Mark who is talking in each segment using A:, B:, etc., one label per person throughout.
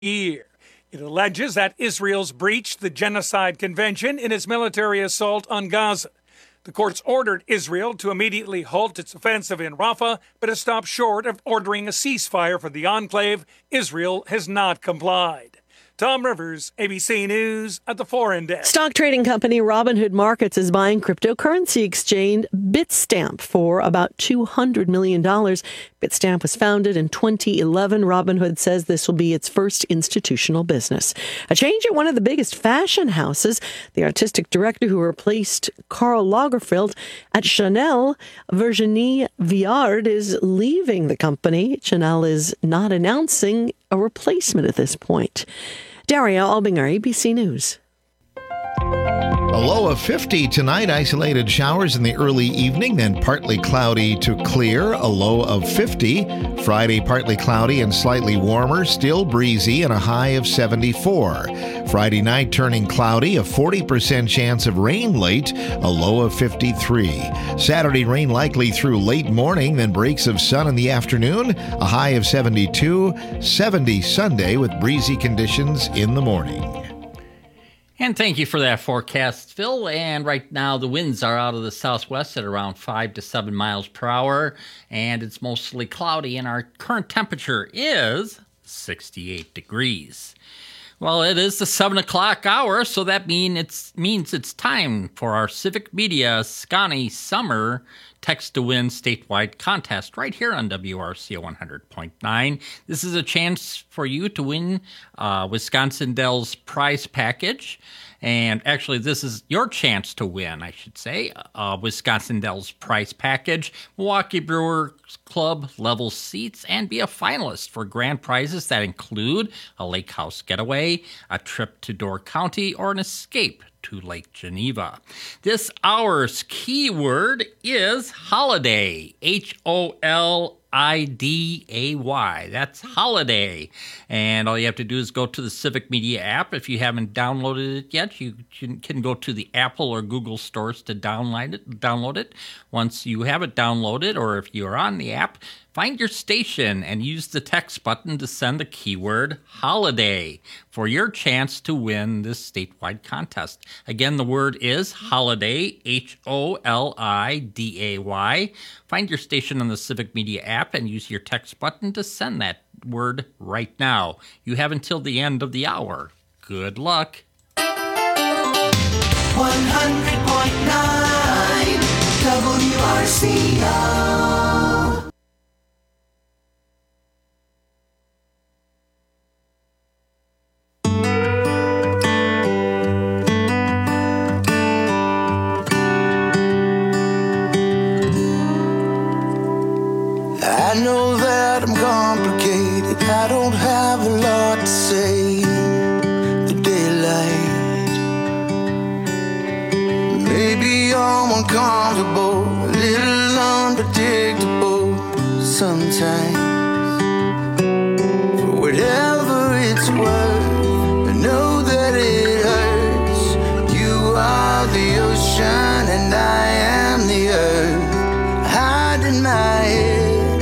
A: year. It alleges that Israel's breached the Genocide Convention in its military assault on Gaza. The courts ordered Israel to immediately halt its offensive in Rafah, but has stopped short of ordering a ceasefire for the enclave. Israel has not complied. Tom Rivers, ABC News at the Foreign Desk.
B: Stock trading company Robinhood Markets is buying cryptocurrency exchange Bitstamp for about $200 million. Bitstamp was founded in 2011. Robinhood says this will be its first institutional business. A change at one of the biggest fashion houses. The artistic director who replaced Karl Lagerfeld at Chanel, Virginie Viard, is leaving the company. Chanel is not announcing a replacement at this point. Daria Albinger, ABC News.
C: A low of 50 tonight, isolated showers in the early evening, then partly cloudy to clear, a low of 50. Friday, partly cloudy and slightly warmer, still breezy, and a high of 74. Friday night, turning cloudy, a 40% chance of rain late, a low of 53. Saturday, rain likely through late morning, then breaks of sun in the afternoon, a high of 72. 70 Sunday with breezy conditions in the morning.
D: And thank you for that forecast, Phil. And right now, the winds are out of the southwest at around 5 to 7 miles per hour, and it's mostly cloudy, and our current temperature is 68 degrees. Well, it is the 7 o'clock hour, so that means it's time for our Civic Media Scotty Summer Text to Win statewide contest right here on WRCO 100.9. This is a chance for you to win Wisconsin Dells prize package. And actually, this is your chance to win, I should say, Wisconsin Dells prize package, Milwaukee Brewers Club level seats, and be a finalist for grand prizes that include a lake house getaway, a trip to Door County, or an escape to Lake Geneva. This hour's keyword is holiday, Holiday. That's holiday. And all you have to do is go to the Civic Media app. If you haven't downloaded it yet, you can go to the Apple or Google stores to download it. Once you have it downloaded, or if you're on the app, find your station and use the text button to send the keyword holiday for your chance to win this statewide contest. Again, the word is holiday, Holiday. Find your station on the Civic Media app and use your text button to send that word right now. You have until the end of the hour. Good luck.
E: 100.9 WRCO.
F: I know that I'm complicated. I don't have a lot to say. The daylight, maybe I'm uncomfortable, a little unpredictable sometimes. For whatever it's worth, I know that it hurts. You are the ocean and I am the earth. Hide in my head,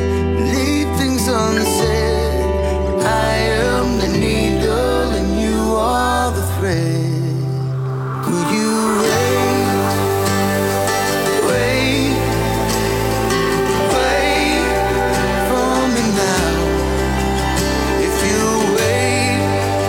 F: unsaid. I am the needle and you are the thread. Will you wait for me now? If you wait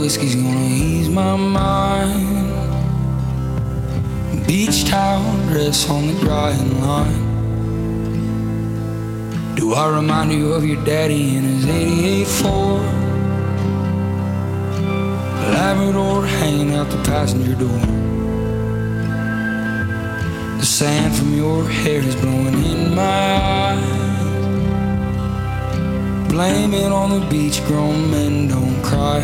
F: whiskey's gonna ease my mind. Beach towel dress on the drying line. Do I remind you of your daddy in his 88 Ford? Labrador hanging out the passenger door. The sand from your hair is blowing in my eyes. Blame it on the beach, grown men don't cry.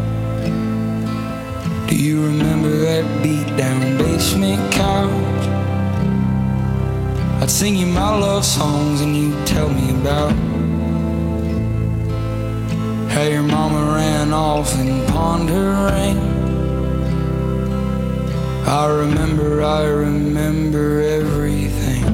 F: Do you remember that beat down basement couch? I'd sing you my love songs and you'd tell me about how your mama ran off and pawned her ring. I remember everything.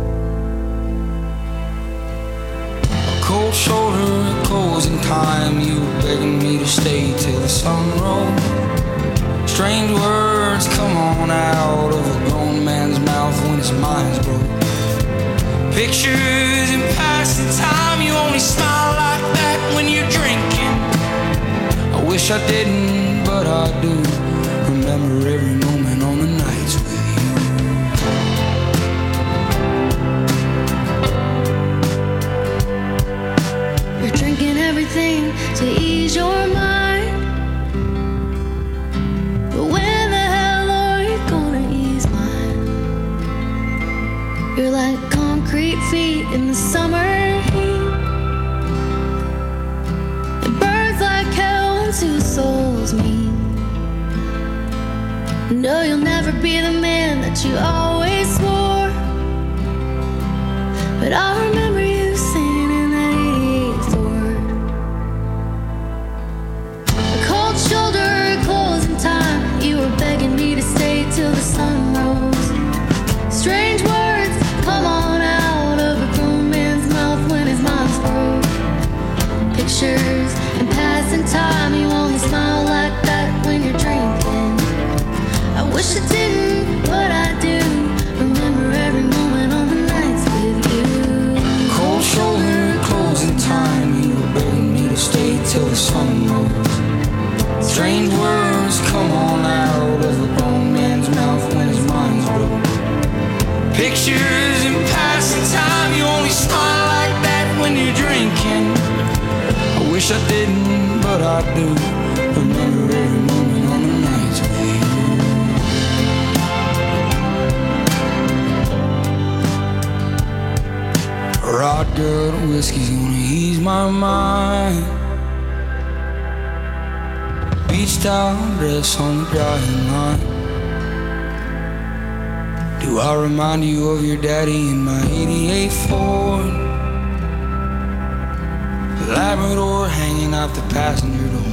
F: A cold shoulder, a closing time. You were begging me to stay till the sun rose. Strange words come on out of a grown man's mouth when his mind's broke. Pictures in passing time. You only smile like that when you're drinking. I wish I didn't, but I do. Remember every moment on the nights with
E: you. You're drinking everything to ease your mind. But when the hell are you gonna ease mine? You're like concrete feet in the summer heat. It burns like hell when two souls meet. No, you'll never be the man that you always swore. But I remember you singing in that 88 Ford. A cold shoulder, closing time. You were begging me to stay till the sun rose. Strange words come on out of a grown man's mouth when his mind's broke. Pictures and passing time. You only smile like that when you're drinking. I wish I didn't, but I do. Remember every moment on the nights with you.
F: cold shoulder, closing time. You were begging me to stay till the sun rose. Strange words come on out of a grown man's mouth when his mind's broke. Pictures in passing time. You only smile like that when you're drinking. I wish I didn't, but I do. Remember every moment on the nights with you. Rod good whiskey's gonna ease my mind. Beach towel dress on the drying line. Do I remind you of your daddy in my 88 Ford? Labrador hanging out the passenger door.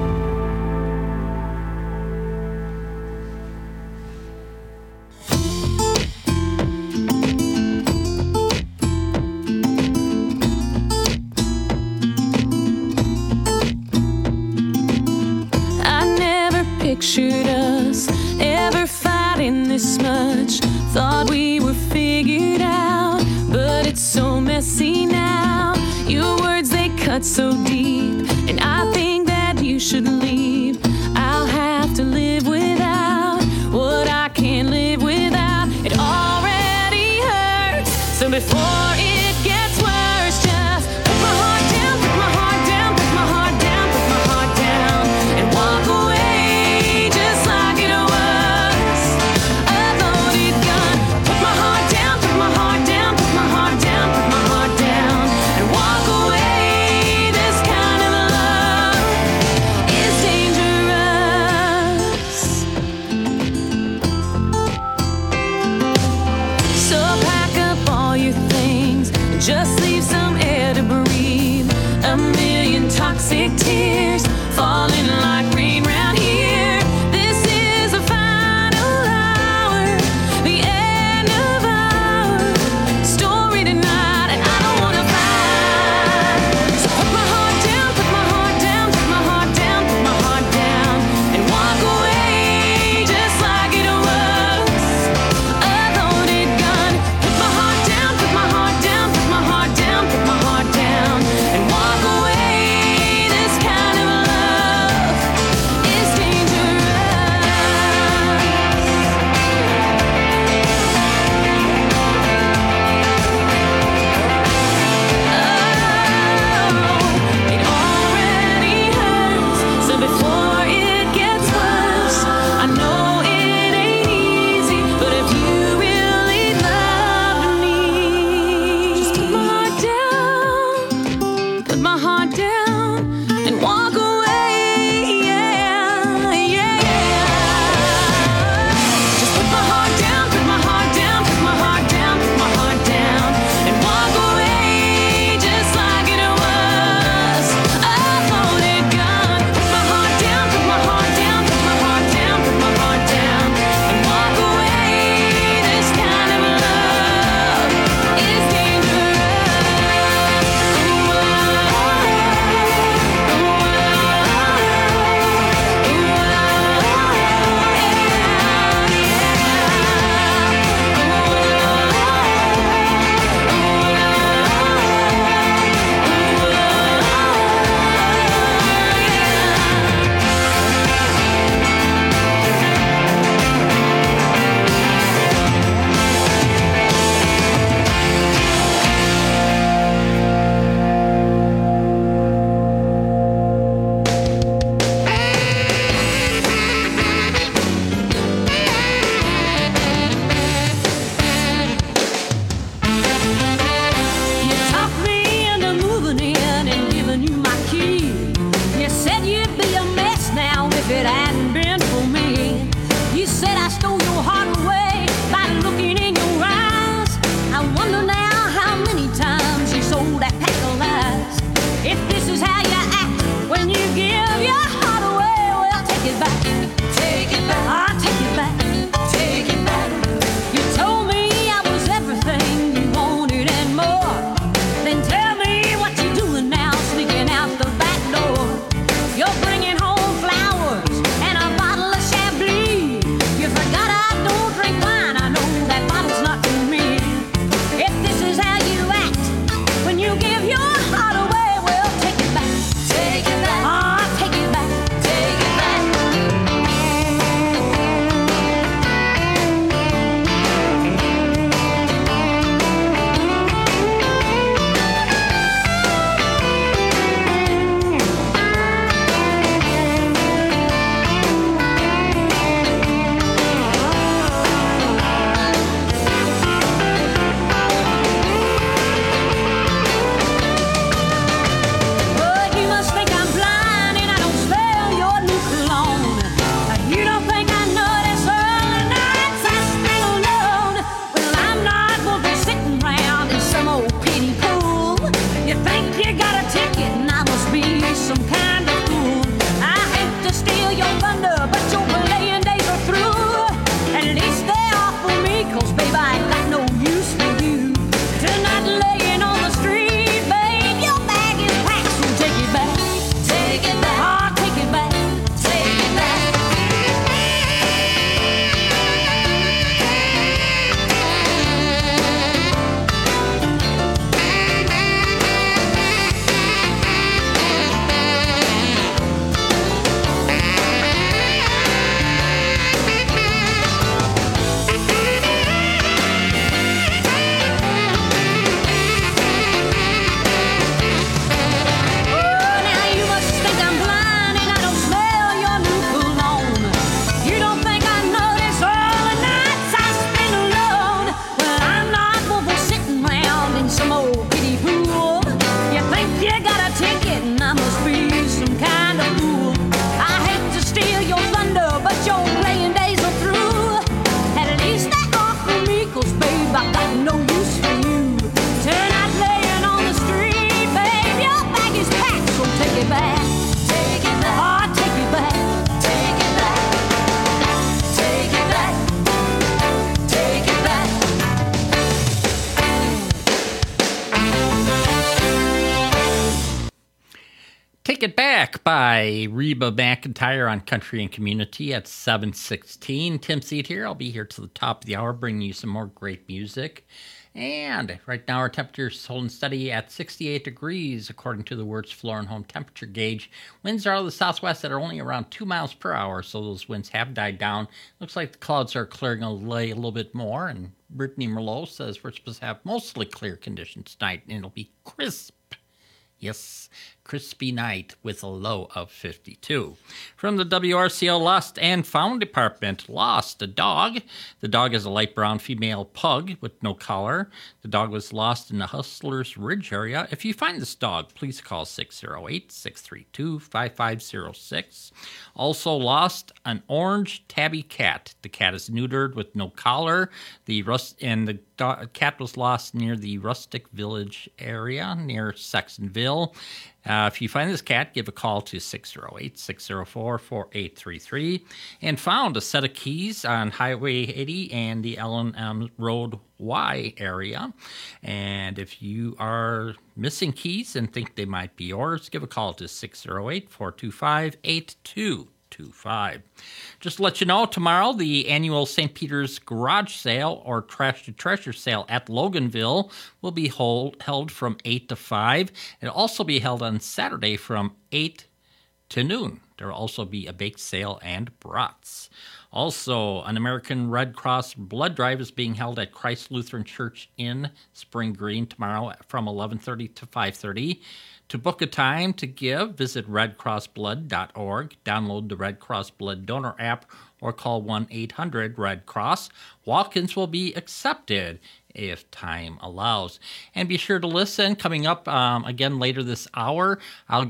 G: Pictured us ever fighting this much. Thought we were figured out, but it's so messy now. Your words, they cut so deep, and I think that you should leave. I'll have to live without what I can't live without. It already hurts, so before it gets worse, just put my heart down, put my heart down, put my heart down, put my heart down, and walk away. Just leave some air to breathe. A million toxic tears falling like rain round here. This is the final hour, the end of our story tonight, and I don't wanna fight. So put my heart down, put my heart down, put my heart down, put my heart down, and walk away just like it was a loaded gun. Put my heart down, put my heart down, put my heart down, put
D: Take It Back by Reba McEntire on Country and Community at 7:16. Tim Seed here. I'll be here till the top of the hour, bringing you some more great music. And right now our temperature is holding steady at 68 degrees, according to the Wertz Floor and Home temperature gauge. Winds are out of the southwest that are only around 2 miles per hour, so those winds have died down. Looks like the clouds are clearing away a little bit more, and Brittany Merlot says we're supposed to have mostly clear conditions tonight, and it'll be crisp. Yes, crispy night with a low of 52. From the WRCO Lost and Found Department, lost a dog. The dog is a light brown female pug with no collar. The dog was lost in the Hustlers Ridge area. If you find this dog, please call 608-632-5506. Also lost an orange tabby cat. The cat is neutered with no collar. The cat was lost near the Rustic Village area near Saxonville. If you find this cat, give a call to 608-604-4833. And found a set of keys on Highway 80 and the L&M Road Y area. And if you are missing keys and think they might be yours, give a call to 608-425-8225. Just to let you know, tomorrow the annual St. Peter's Garage Sale or Trash to Treasure Sale at Loganville will be held from 8 to 5. It'll also be held on Saturday from 8 to noon. There will also be a bake sale and brats. Also, an American Red Cross blood drive is being held at Christ Lutheran Church in Spring Green tomorrow from 11:30 to 5:30. To book a time to give, visit redcrossblood.org, download the Red Cross Blood Donor app, or call 1-800-RED-CROSS. Walk-ins will be accepted if time allows. And be sure to listen. Coming up again later this hour, I'll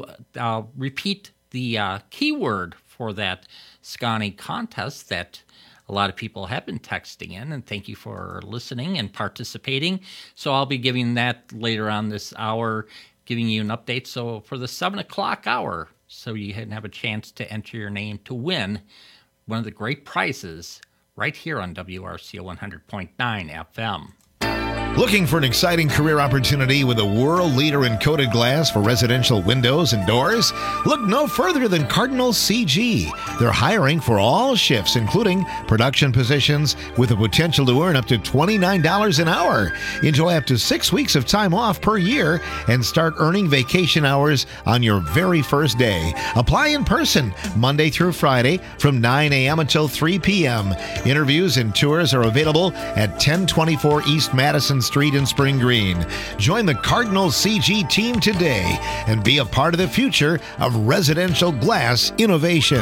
D: repeat the keyword for that Scani contest that a lot of people have been texting in, and thank you for listening and participating. So I'll be giving that later on this hour, giving you an update. So for the 7 o'clock hour, so you can have a chance to enter your name to win one of the great prizes right here on WRCO 100.9 FM.
C: Looking for an exciting career opportunity with a world leader in coated glass for residential windows and doors? Look no further than Cardinal CG. They're hiring for all shifts, including production positions, with the potential to earn up to $29 an hour. Enjoy up to 6 weeks of time off per year and start earning vacation hours on your very first day. Apply in person Monday through Friday from 9 a.m. until 3 p.m. Interviews and tours are available at 1024 East Madison Street in Spring Green. Join the Cardinal CG team today and be a part of the future of residential glass innovation.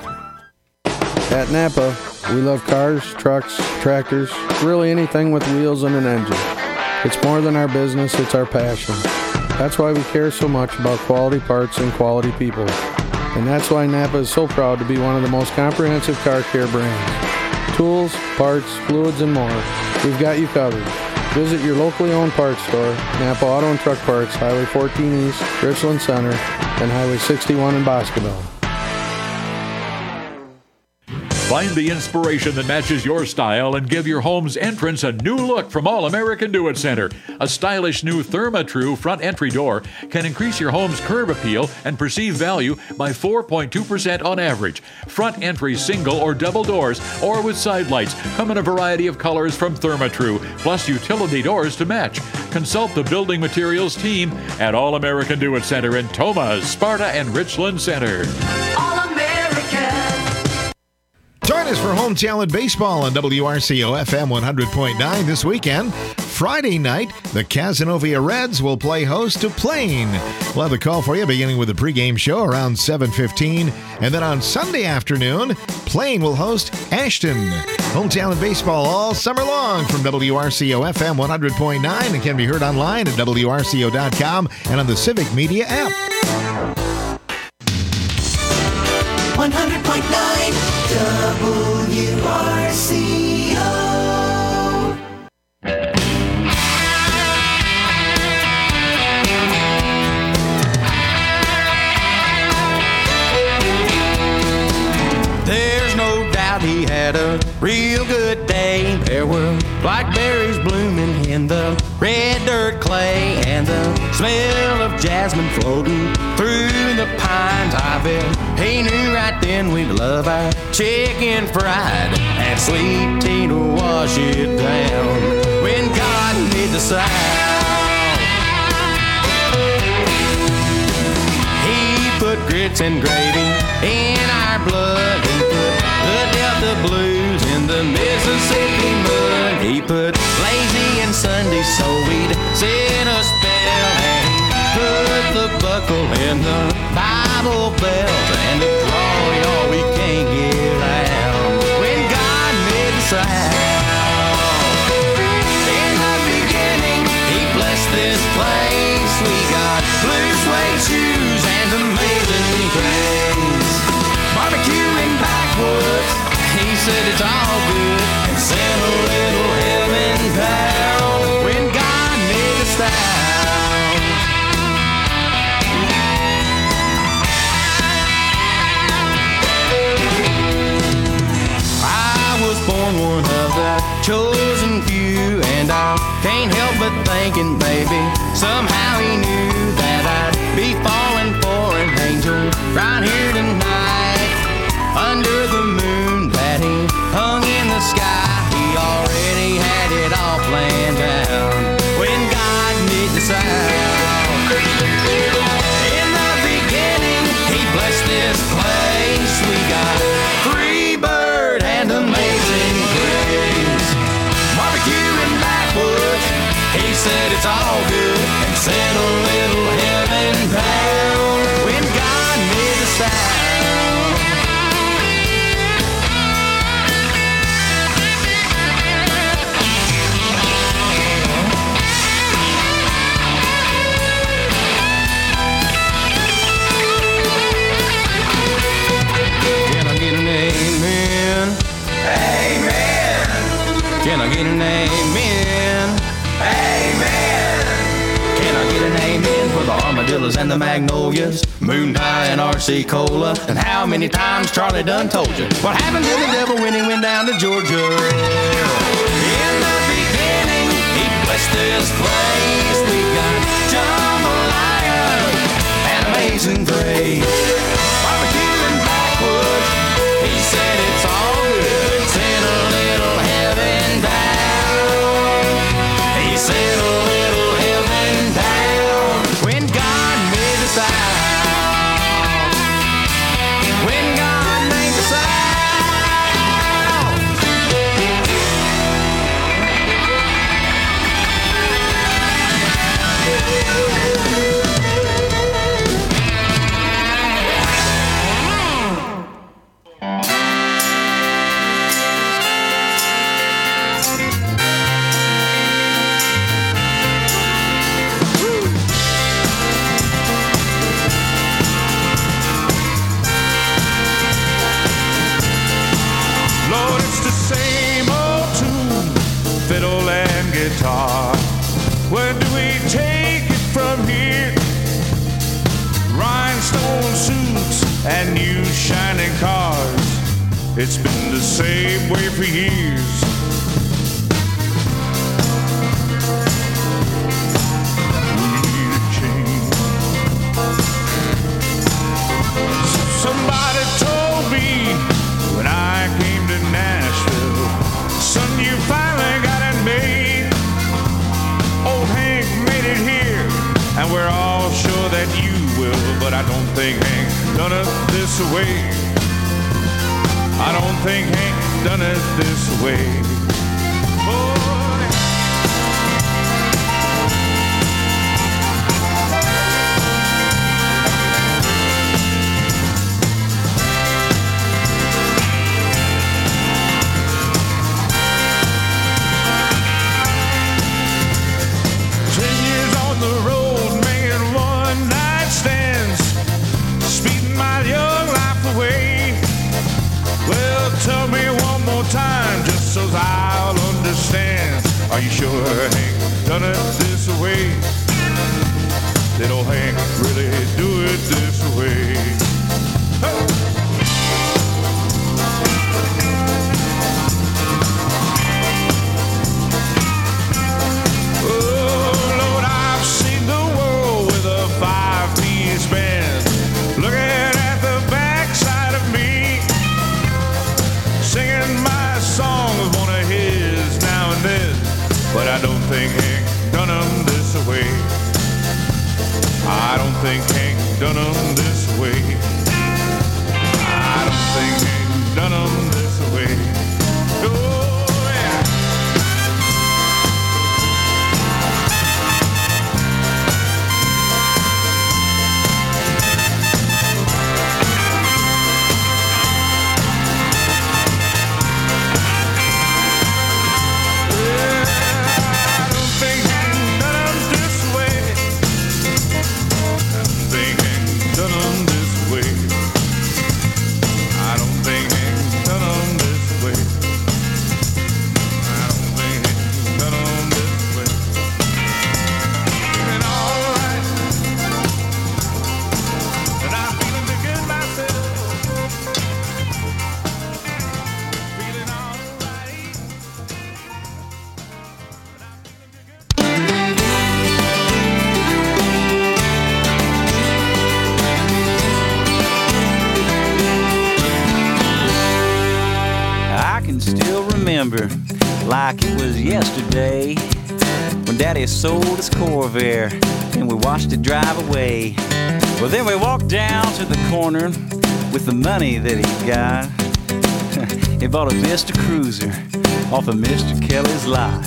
H: At Napa, we love cars, trucks, tractors, really anything with wheels and an engine. It's more than our business, it's our passion. That's why we care so much about quality parts and quality people. And that's why Napa is so proud to be one of the most comprehensive car care brands. Tools, parts, fluids, and more. We've got you covered. Visit your locally owned parts store, Napa Auto and Truck Parts, Highway 14 East, Richland Center, and Highway 61 in Boscoville.
I: Find the inspiration that matches your style and give your home's entrance a new look from All American Do It Center. A stylish new Therma-Tru front entry door can increase your home's curb appeal and perceived value by 4.2% on average. Front entry single or double doors or with side lights come in a variety of colors from Therma-Tru, plus utility doors to match. Consult the building materials team at All American Do It Center in Thomas, Sparta, and Richland Center.
C: Join us for Home Talent Baseball on WRCO FM 100.9 this weekend. Friday night, the Cazenovia Reds will play host to Plain. We'll have a call for you beginning with the pregame show around 7:15. And then on Sunday afternoon, Plain will host Ashton. Home Talent Baseball all summer long from WRCO FM 100.9 and can be heard online at WRCO.com and on the Civic Media app.
F: 100.9 WRCO.
J: There's no doubt he had a real good day. There were blackberries blooming in the red dirt clay, and the smell of jasmine floating through the pines. I bet he knew right then we'd love our chicken fried and sweet tea to wash it down when God made the South. He put grits and gravy in our blood and put the Delta blues in the Mississippi mud. He put lazy and Sunday so we'd sit a spell, and he put the buckle in the Bible belt and the draw y'all we can't get out when God made the South. In the beginning, he blessed this place. We got blue suede shoes and amazing grace. Barbecue in backwoods, he said it's all good, and sent a little heaven down when God made the South. I was born one of the chosen few, and I can't help but thinking, baby, somehow he knew that I'd be falling for an angel right here tonight. Under the moon that he hung in the sky, he already had it all planned out when God made the South. In the beginning, he blessed this place. We got free bird and amazing grace. Barbecue in backwoods, he said it's all good, and sent a little heaven down when God made the South. Can I get an amen? Amen! Can I get an amen for the armadillos and the magnolias, Moon Pie and RC Cola? And how many times Charlie done told you what happened to the devil when he went down to Georgia? In the beginning, he blessed this place. We got jambalaya and amazing grace. Barbecue in backwoods, he said it's all good. Sent a little heaven down. He sent a little heaven down when God made the South. When God made the South.
K: Lord, it's the same old tune, fiddle and guitar. Where do we take it from here? Rhinestone suits and new shining cars. It's been the same way for years. We need a change. Somebody told me when I came to Nashville, son, you finally got it made. Old Hank made it here, and we're all sure that you will. But I don't think Hank done it this way. I don't think Hank done it this way. Oh, tell me one more time, just so I'll understand. Are you sure Hank done it this way? Did old Hank really do it this way? Oh. I don't think Hank done 'em this way. I don't think Hank done 'em this way. I don't think Hank done 'em this way. Oh, yeah.
L: Like it was yesterday when Daddy sold his Corvair and we watched it drive away. Well, then we walked down to the corner with the money that he got. He bought a Vista Cruiser off of Mr. Kelly's lot.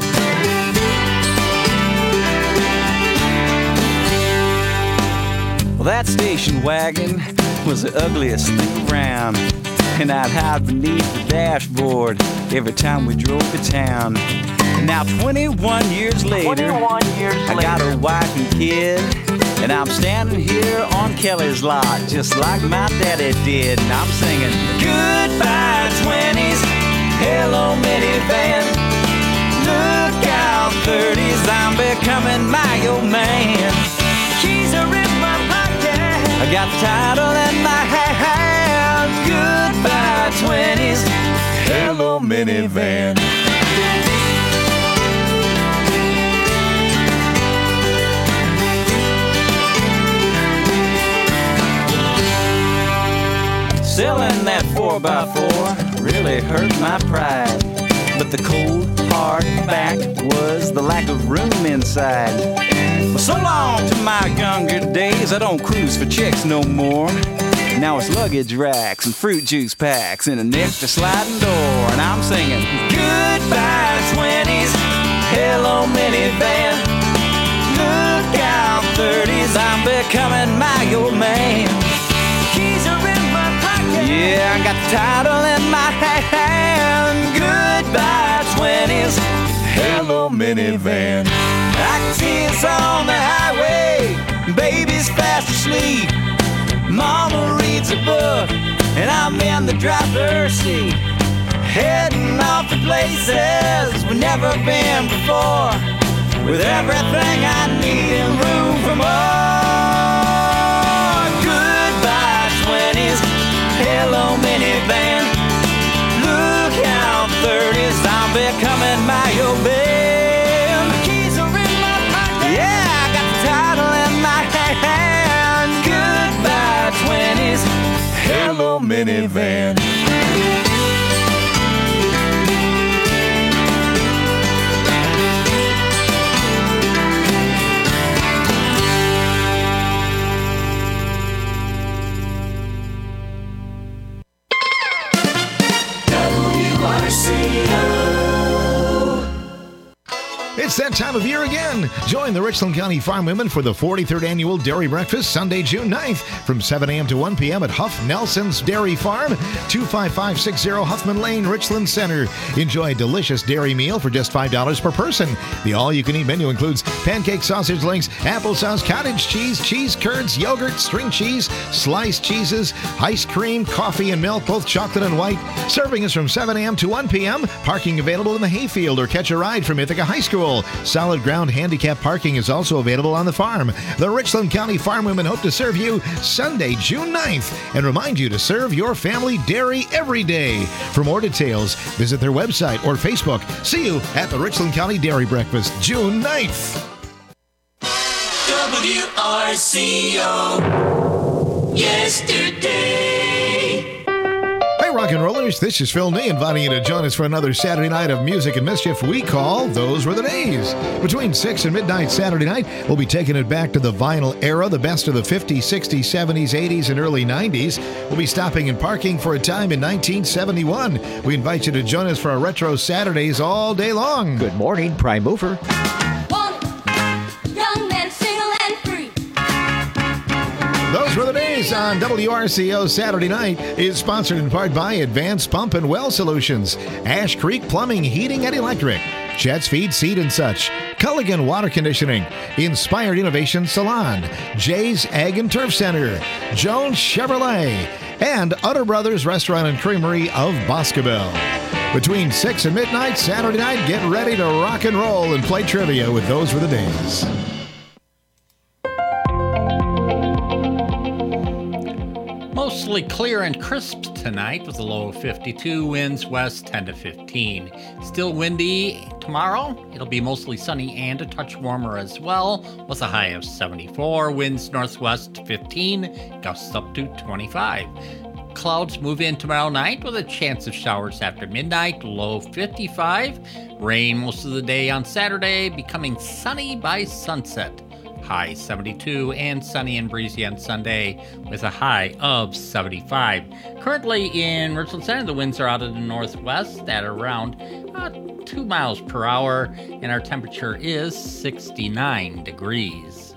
L: Well, that station wagon was the ugliest thing around, and I'd hide beneath the dashboard every time we drove to town. And now 21 years later, I got a wife and kid, and I'm standing here on Kelly's lot just like my daddy did. And I'm singing, goodbye 20s, hello minivan, look out 30s, I'm becoming my old man. Keys are in my pocket, I got the title in my hand. Goodbye 20s, hello minivan. Selling that 4x4 really hurt my pride, but the cold hard fact was the lack of room inside. Well, so long to my younger days, I don't cruise for chicks no more. Now it's luggage racks and fruit juice packs and an extra sliding door. And I'm singing, goodbye 20s, hello minivan, look out 30s, I'm becoming my old man. Keys are in my pocket, yeah, I got the title in my hand. Goodbye 20s, hello minivan. I can see us on the highway, baby's fast asleep, Mama reads a book, and I'm in the driver's seat, heading off to places we've never been before, with everything I need and room for more. Goodbye 20s, hello minivan, look out 30s, I'm becoming my old man. The keys are in my pocket, yeah, I got the title in my hand. Goodbye 20s, hello minivan.
C: It's that time of year again. Join the Richland County Farm Women for the 43rd Annual Dairy Breakfast, Sunday, June 9th, from 7 a.m. to 1 p.m. at Huff Nelson's Dairy Farm, 25560 Huffman Lane, Richland Center. Enjoy a delicious dairy meal for just $5 per person. The all-you-can-eat menu includes pancake sausage links, applesauce, cottage cheese, cheese curds, yogurt, string cheese, sliced cheeses, ice cream, coffee, and milk, both chocolate and white. Serving is from 7 a.m. to 1 p.m. Parking available in the hayfield or catch a ride from Ithaca High School. Solid ground handicap parking is also available on the farm. The Richland County Farm Women hope to serve you Sunday, June 9th, and remind you to serve your family dairy every day. For more details, visit their website or Facebook. See you at the Richland County Dairy Breakfast, June 9th.
M: WRCO. Yesterday.
C: Rock rock and rollers. This is Phil Nee inviting you to join us for another Saturday night of music and mischief we call Those Were the Days. Between 6 and midnight Saturday night, we'll be taking it back to the vinyl era, the best of the 50s, 60s, 70s, 80s, and early 90s. We'll be stopping and parking for a time in 1971. We invite you to join us for our Retro Saturdays all day long.
M: Good morning, Prime Mover.
C: Those Were the Days on WRCO Saturday night is sponsored in part by Advanced Pump and Well Solutions, Ash Creek Plumbing, Heating and Electric, Chet's Feed, Seed and Such, Culligan Water Conditioning, Inspired Innovation Salon, Jay's Ag and Turf Center, Jones Chevrolet, and Utter Brothers Restaurant and Creamery of Boscobel. Between 6 and midnight Saturday night, get ready to rock and roll and play trivia with Those Were the Days.
D: Mostly clear and crisp tonight with a low of 52, winds west 10 to 15. Still windy tomorrow. It'll be mostly sunny and a touch warmer as well with a high of 74, winds northwest 15, gusts up to 25. Clouds move in tomorrow night with a chance of showers after midnight, low 55. Rain most of the day on Saturday, becoming sunny by sunset. High 72 and sunny and breezy on Sunday with a high of 75. Currently in Richland Center, the winds are out of the northwest at around 2 miles per hour, and our temperature is 69 degrees.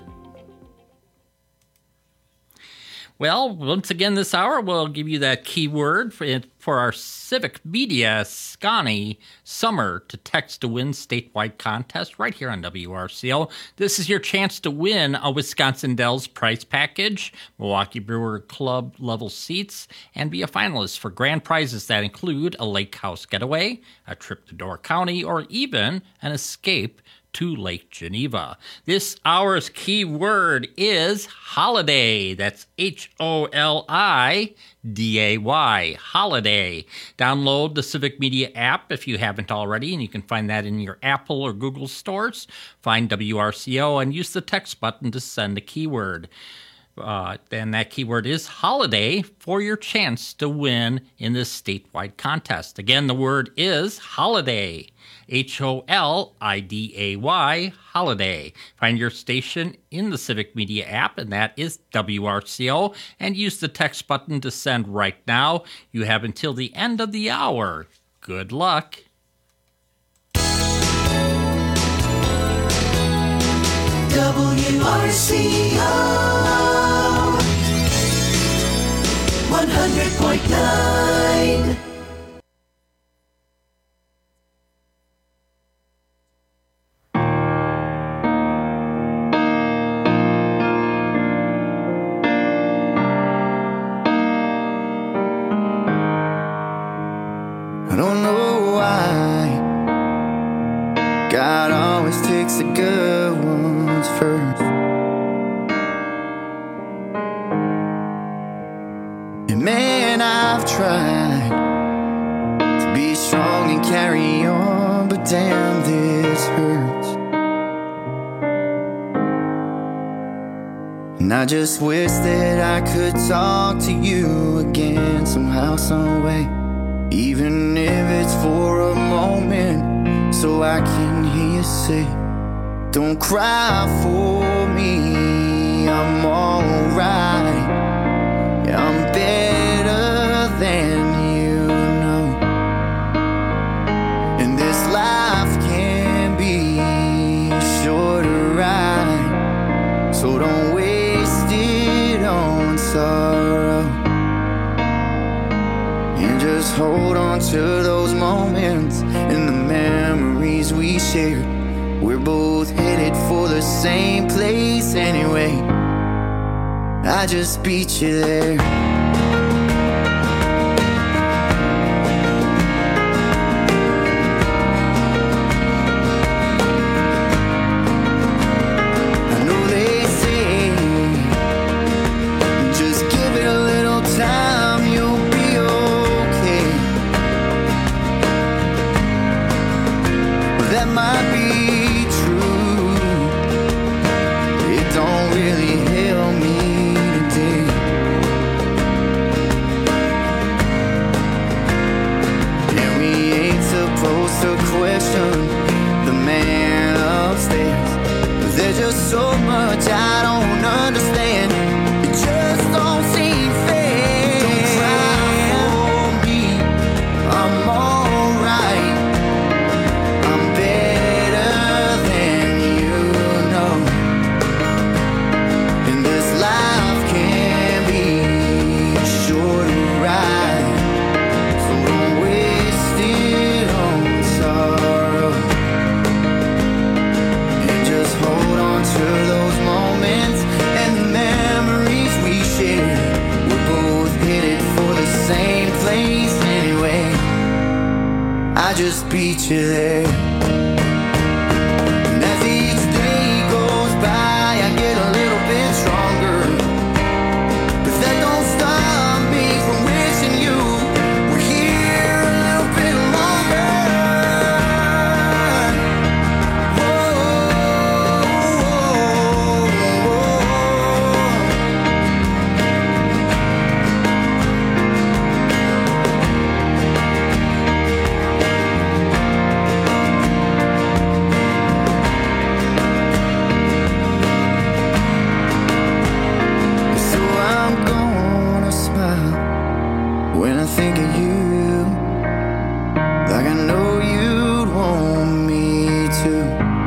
D: Well, once again this hour, we'll give you that keyword for our civic media Scani Summer to Text to Win statewide contest right here on WRCO. This is your chance to win a Wisconsin Dells prize package, Milwaukee Brewer Club level seats, and be a finalist for grand prizes that include a lake house getaway, a trip to Door County, or even an escape to Lake Geneva. This hour's keyword is holiday. That's HOLIDAY, holiday. Download the Civic Media app if you haven't already, and you can find that in your Apple or Google stores. Find WRCO and use the text button to send a keyword. Then that keyword is holiday for your chance to win in this statewide contest. Again, the word is holiday. HOLIDAY, holiday. Find your station in the Civic Media app, and that is WRCO, and use the text button to send right now. You have until the end of the hour. Good luck.
N: WRCO 100.9.
F: I don't know why God always takes the good ones first. And man, I've tried to be strong and carry on, but damn, this hurts. And I just wish that I could talk to you again somehow, some way. Even if it's for a moment, so I can hear you say, don't cry for me, I'm alright. Yeah, I'm better than you know. And this life can be a shorter ride, so don't waste it on sorrow. And just hold on to those moments and the memories we shared. We're both headed for the same place anyway. I just beat you there. I know they say, just give it a little time, you'll be okay. That might be true. It don't really help me today. so much I don't understand. It just don't seem fair. Don't cry for me, I'm alright. I'm better than you know. And this life can be short and right, so don't waste it on sorrow. And just hold on to those moments and the memories we share. We're both headed for the same place anyway. I just beat you there. And as each day goes by, I get a little bit stronger. But that don't stop me from wishing you were here a little bit longer. So I'm gonna smile when I think of you, like I know you'd want me to.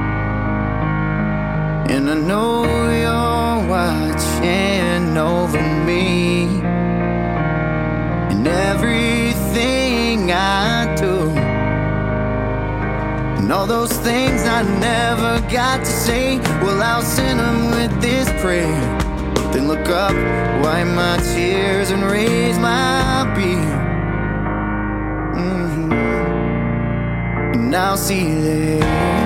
F: And I know you're watching over me and everything I do. And all those things I never got to say, well, I'll send them with this prayer. Then look up, wipe my tears, and raise my beer. And I'll see you there.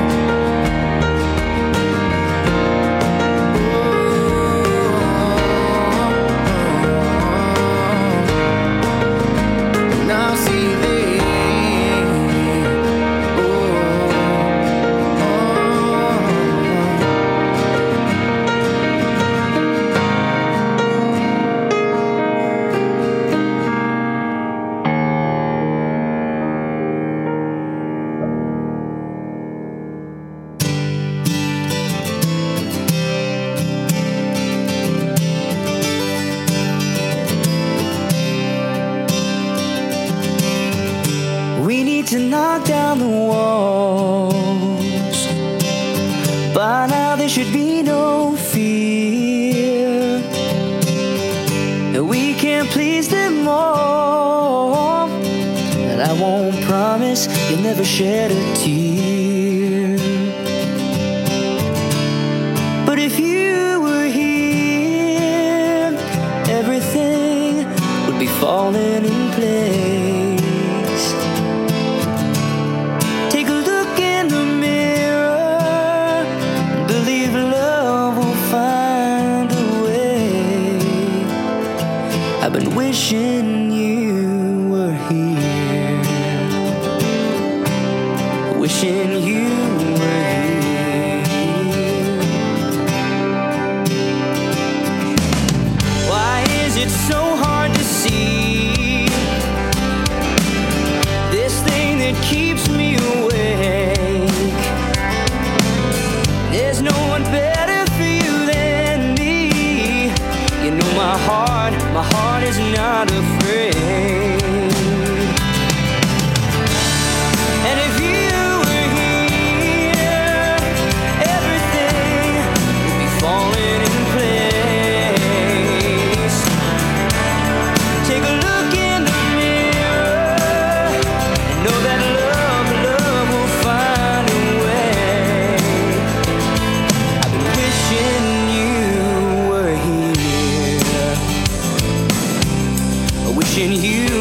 F: And I'll see you there.
M: We need to knock down the walls. By now there should be no fear that we can't please them all. And I won't promise you'll never shed a tear. But if you were here, everything would be falling in place. Take a look in the mirror, believe love will find a way. I've been wishing you were here, wishing you were here. Why is it so hard to see this thing that keeps me awake? There's no one better for you than me. You know my heart is not afraid. And if you were here, everything would be falling in place. Take a look in the mirror and know that love will find a way. I've been wishing you were here, wishing you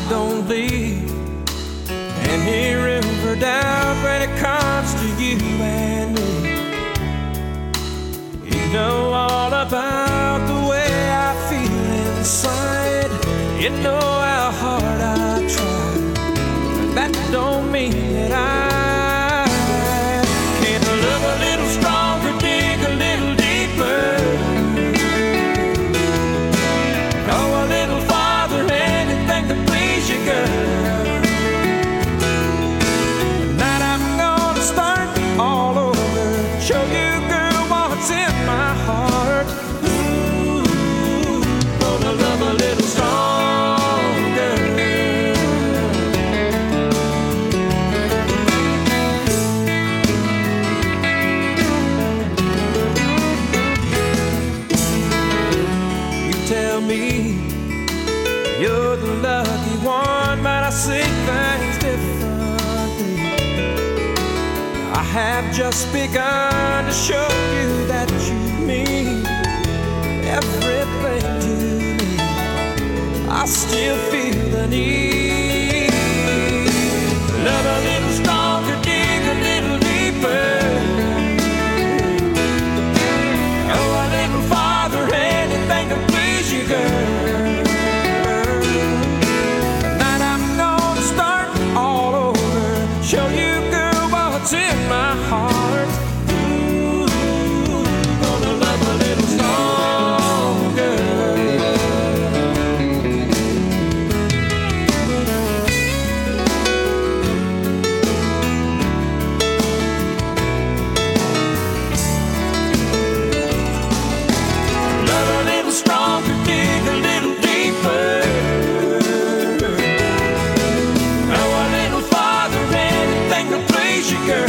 N: don't leave any room for doubt when it comes to you and me. You know all about the way I feel inside. You know how hard I try, but that don't mean that I can't love a little stronger, dig a little deeper, go a little farther, anything to please you, girl. Tonight I'm gonna start all over, show you, girl, what's in my heart. Ooh, gonna love a little stronger. You're the lucky one, but I see things differently. I have just begun to show you that you mean everything to me. I still feel the need. Love a little stronger, dig a little deeper, go a little farther, anything to please you, girl. Show you, girl, what's in my heart. Ooh, gonna love a little stronger. Love a little stronger, dig a little deeper. Girl,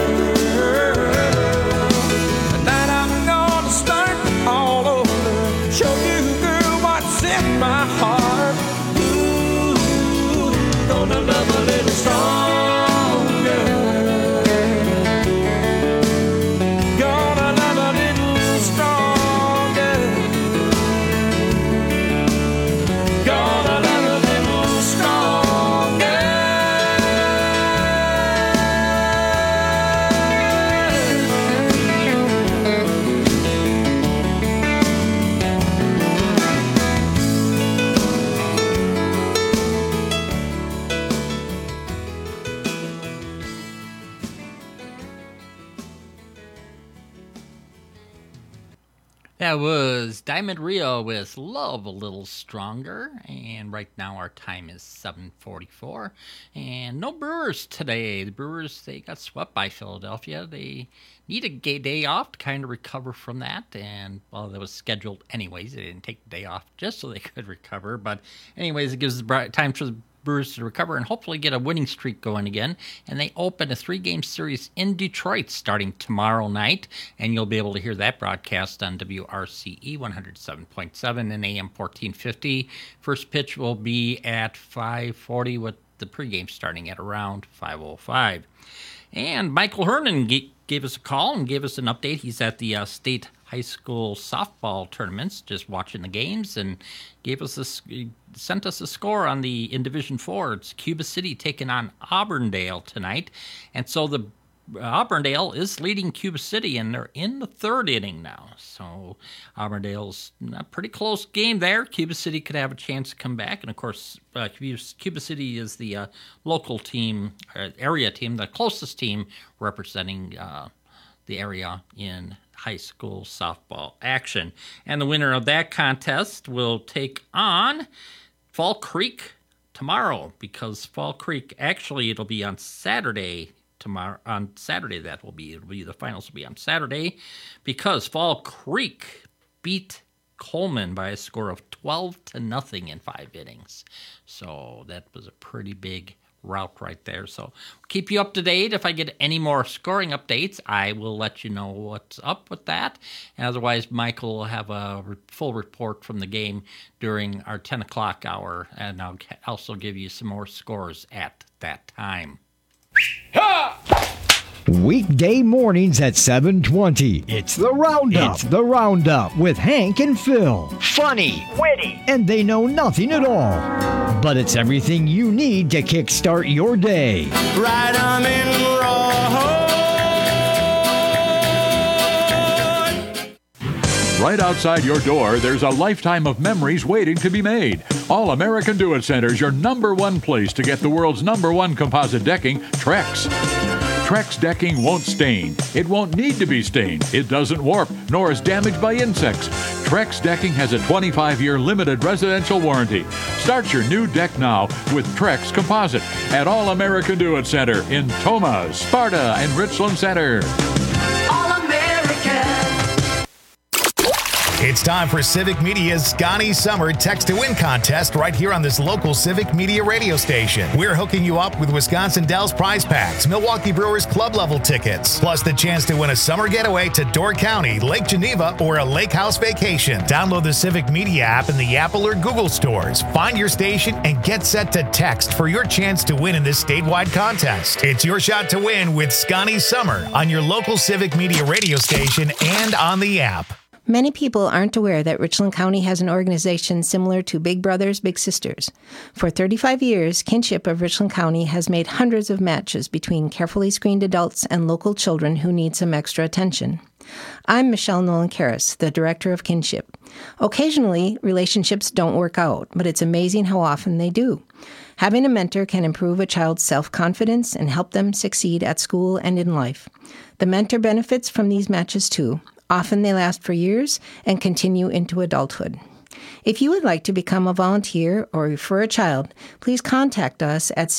N: tonight I'm gonna start all over, show you, girl, what's in my heart. Ooh, gonna love a little stronger, gonna love a little stronger, gonna love a little stronger.
D: That was Diamond Rio with Love a Little Stronger, and right now our time is 7:44, and no Brewers today. The Brewers, they got swept by Philadelphia. They need a day off to kind of recover from that, and, well, that was scheduled anyways. They didn't take the day off just so they could recover, but anyways, it gives time for the Brewers to recover and hopefully get a winning streak going again. And they open a 3-game series in Detroit starting tomorrow night, and you'll be able to hear that broadcast on WRCE 107.7 and AM 1450. First pitch will be at 5:40 with the pregame starting at around 5:05. And Michael Hernan gave us a call and gave us an update. He's at the state high school softball tournaments, just watching the games, and sent us a score on in Division 4. It's Cuba City taking on Auburndale tonight, and so the Auburndale is leading Cuba City, and they're in the third inning now. So Auburndale's a pretty close game there. Cuba City could have a chance to come back, and of course, Cuba City is the local team, area team, the closest team representing the area in high school softball action. And the winner of that contest will take on Fall Creek tomorrow, because Fall Creek, actually, it'll be on Saturday. Tomorrow, on Saturday, the finals will be on Saturday, because Fall Creek beat Coleman by a score of 12-0 in 5 innings. So that was a pretty big route right there. So keep you up to date. If I get any more scoring updates, I will let you know what's up with that. And otherwise, Michael will have a full report from the game during our 10 o'clock hour, and I'll also give you some more scores at that time.
O: Weekday mornings at 7:20. It's the Roundup. It's the Roundup with Hank and Phil. Funny, witty, and they know nothing at all. but it's everything you need to kickstart your day.
J: Right on in
I: Right outside your door, there's a lifetime of memories waiting to be made. All American Do-It Center is your #1 place to get the world's #1 composite decking, Trex. Trex decking won't stain. It won't need to be stained. It doesn't warp, nor is damaged by insects. Trex decking has a 25-year limited residential warranty. Start your new deck now with Trex Composite at All American Do-It Center in Toma, Sparta, and Richland Center.
P: It's time for Civic Media's Scotty Summer Text to Win contest right here on this local Civic Media radio station. We're hooking you up with Wisconsin Dells prize packs, Milwaukee Brewers club level tickets, plus the chance to win a summer getaway to Door County, Lake Geneva, or a lake house vacation. Download the Civic Media app in the Apple or Google stores. Find your station and get set to text for your chance to win in this statewide contest. It's your shot to win with Scotty Summer on your local Civic Media radio station and on the app.
Q: Many people aren't aware that Richland County has an organization similar to Big Brothers Big Sisters. For 35 years, Kinship of Richland County has made hundreds of matches between carefully screened adults and local children who need some extra attention. I'm Michelle Nolan-Karras, the director of Kinship. Occasionally, relationships don't work out, but it's amazing how often they do. Having a mentor can improve a child's self-confidence and help them succeed at school and in life. The mentor benefits from these matches too. Often they last for years and continue into adulthood. If you would like to become a volunteer or refer a child, please contact us at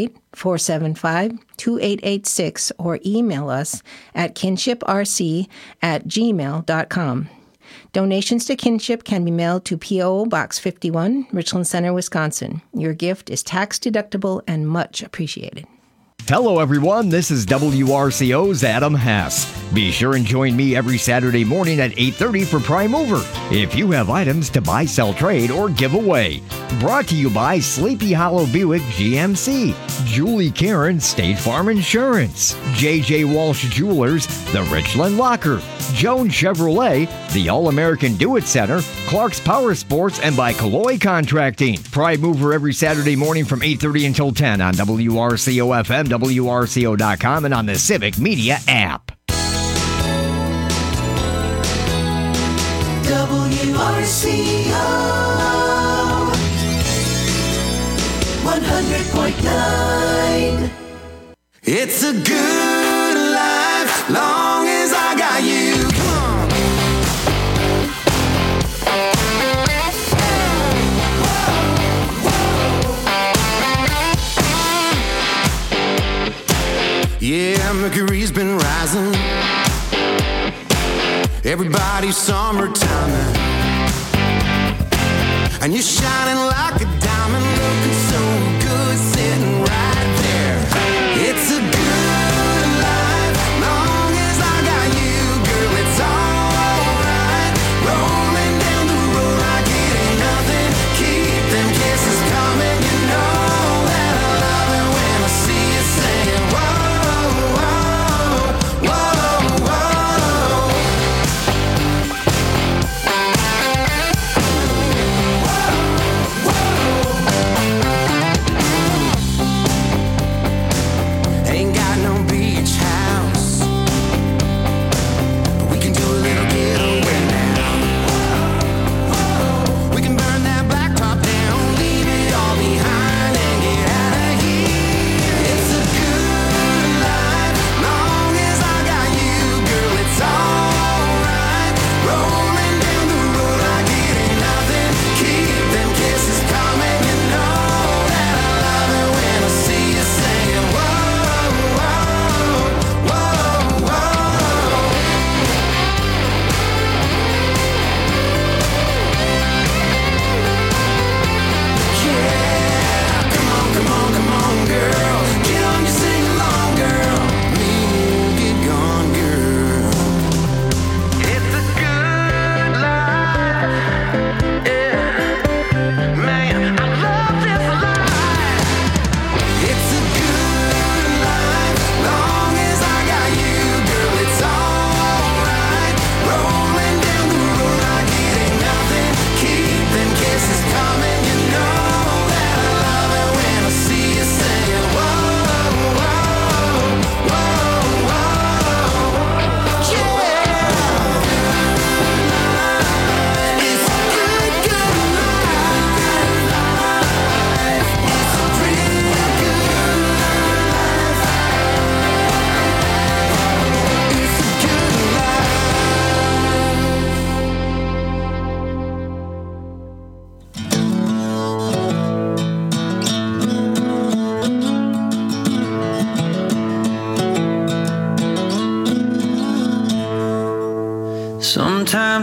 Q: 608-475-2886 or email us at kinshiprc@gmail.com. Donations to Kinship can be mailed to P.O. Box 51, Richland Center, Wisconsin. Your gift is tax deductible and much appreciated.
O: Hello, everyone. This is WRCO's Adam Hess. Be sure and join me every Saturday morning at 8:30 for Prime Mover. If you have items to buy, sell, trade, or give away. Brought to you by Sleepy Hollow Buick GMC, Julie Karen State Farm Insurance, J.J. Walsh Jewelers, The Richland Locker, Jones Chevrolet, the All-American Do-It Center, Clark's Power Sports, and by Calloy Contracting. Prime Mover every Saturday morning from 8:30 until 10 on WRCO-FM, WRCO.com, and on the Civic Media app.
F: WRCO 100.9. It's a good life, long as I got you. Yeah, Mercury's been rising. Everybody's summertime, and you're shining like a diamond, looking so good, sitting right there. It's a good life, long as I got you, girl. It's alright. Rolling down the road like it ain't nothing. Keep them kisses coming, you know that I love it when I see you saying whoa.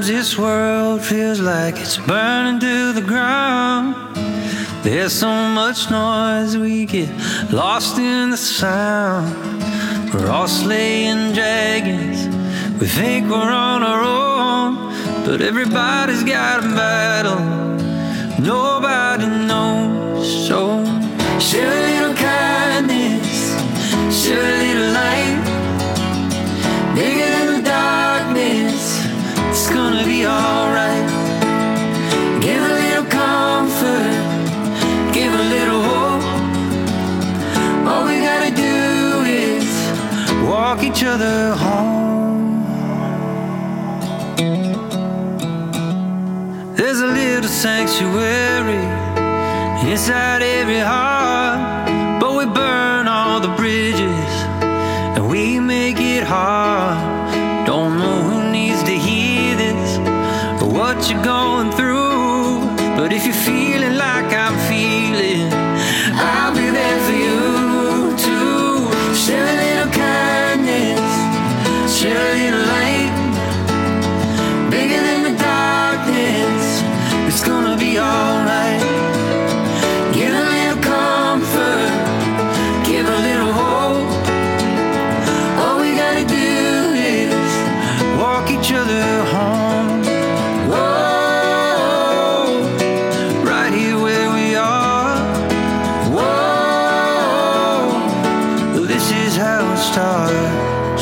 F: Sometimes this world feels like it's burning to the ground. There's so much noise we get lost in the sound. We're all slaying dragons, we think we're on our own, but everybody's got a battle nobody knows. So share a little kindness, share a little light, bigger than the darkness, it's gonna be alright. Give a little comfort, give a little hope. All we gotta do is walk each other home. There's a little sanctuary inside every heart, but we burn all the bridges and we make it hard. Don't know who needs to hear this or what you're going through, but if you're feeling like I'm feeling, I'll be there for you too. Share a little kindness, share a little light, bigger than the darkness, it's gonna be alright. Give a little comfort, give a little hope. All we gotta do is walk each other home. Whoa, right here where we are. Whoa, this is how it starts.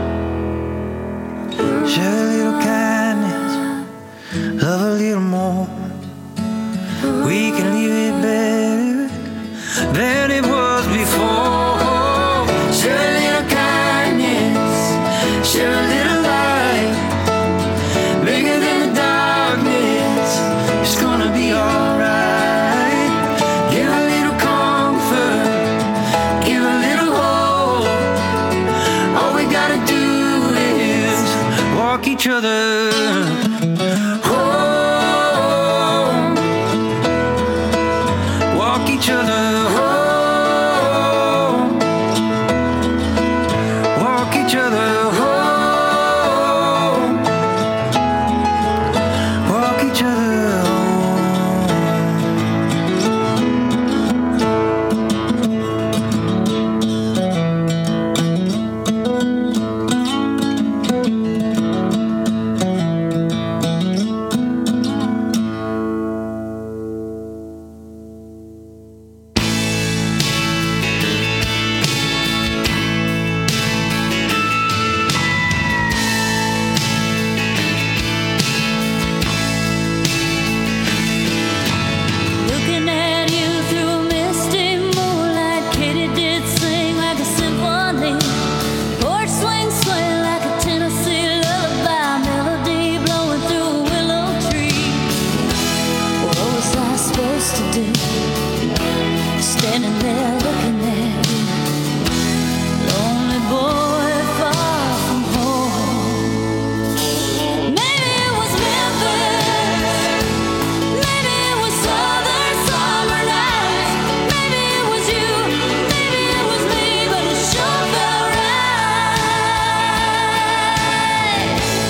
F: Share a little kindness, love a little more. We can leave it better than it was before. Share a little kindness, share a little light, bigger than the darkness, it's gonna be alright. Give a little comfort, give a little hope. All we gotta do is walk each other home. Walk each other home. Walk each other home. Walk each other
E: Looking at you through a misty moonlight, Katy did sing like a symphony. Porch swing, swing like a Tennessee lullaby, melody blowing through a willow tree. What was I supposed to do? Standing there looking at you, lonely boy far from home. Maybe it was Memphis. Maybe it was southern summer nights. Maybe it was you, maybe it was me, but it sure felt right.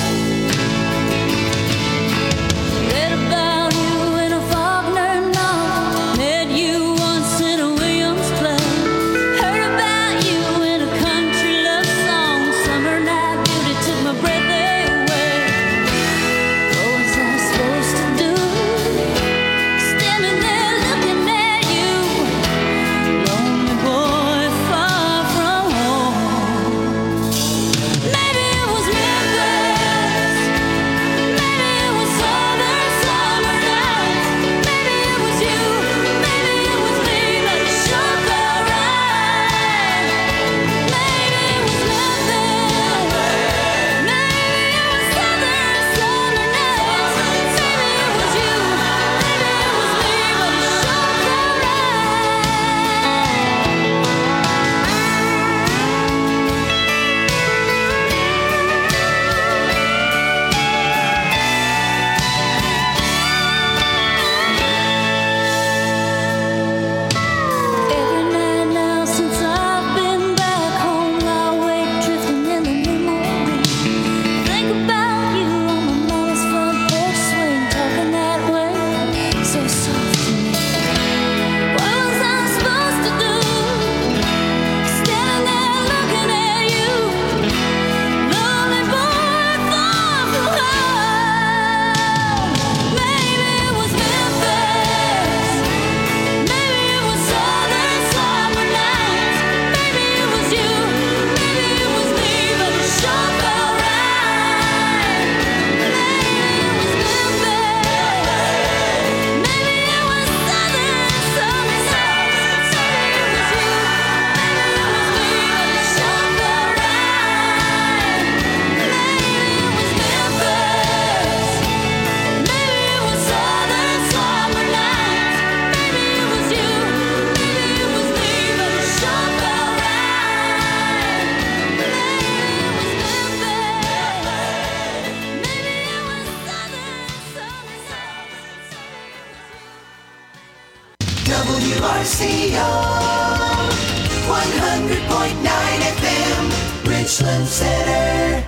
E: Read about you in a Faulkner novel. Met you once in a Williams play.
F: Richland Center.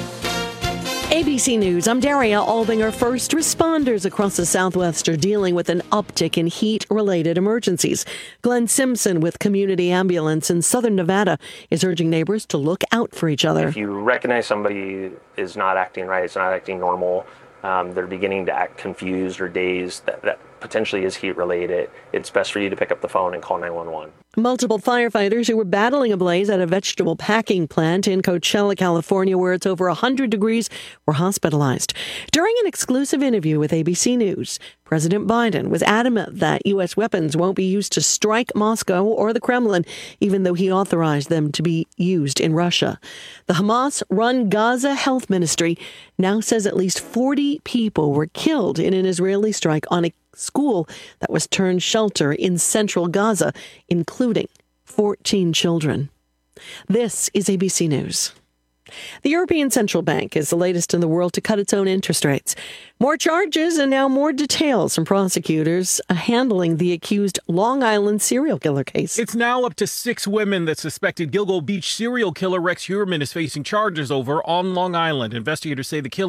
B: ABC News, I'm Daria Albinger. First responders across the Southwest are dealing with an uptick in heat-related emergencies. Glenn Simpson with Community Ambulance in Southern Nevada is urging neighbors to look out for each other.
R: If you recognize somebody is not acting right, it's not acting normal, they're beginning to act confused or dazed, that potentially is heat-related, it's best for you to pick up the phone and call 911.
B: Multiple firefighters who were battling a blaze at a vegetable packing plant in Coachella, California, where it's over 100 degrees, were hospitalized. During an exclusive interview with ABC News, President Biden was adamant that U.S. weapons won't be used to strike Moscow or the Kremlin, even though he authorized them to be used in Russia. The Hamas-run Gaza Health Ministry now says at least 40 people were killed in an Israeli strike on a school that was turned shelter in central Gaza, including 14 children. This is ABC News. The European Central Bank is the latest in the world to cut its own interest rates. More charges and now more details from prosecutors handling the accused Long Island serial killer case.
S: It's now up to 6 women that suspected Gilgo Beach serial killer Rex Heuermann is facing charges over on Long Island. Investigators say the killer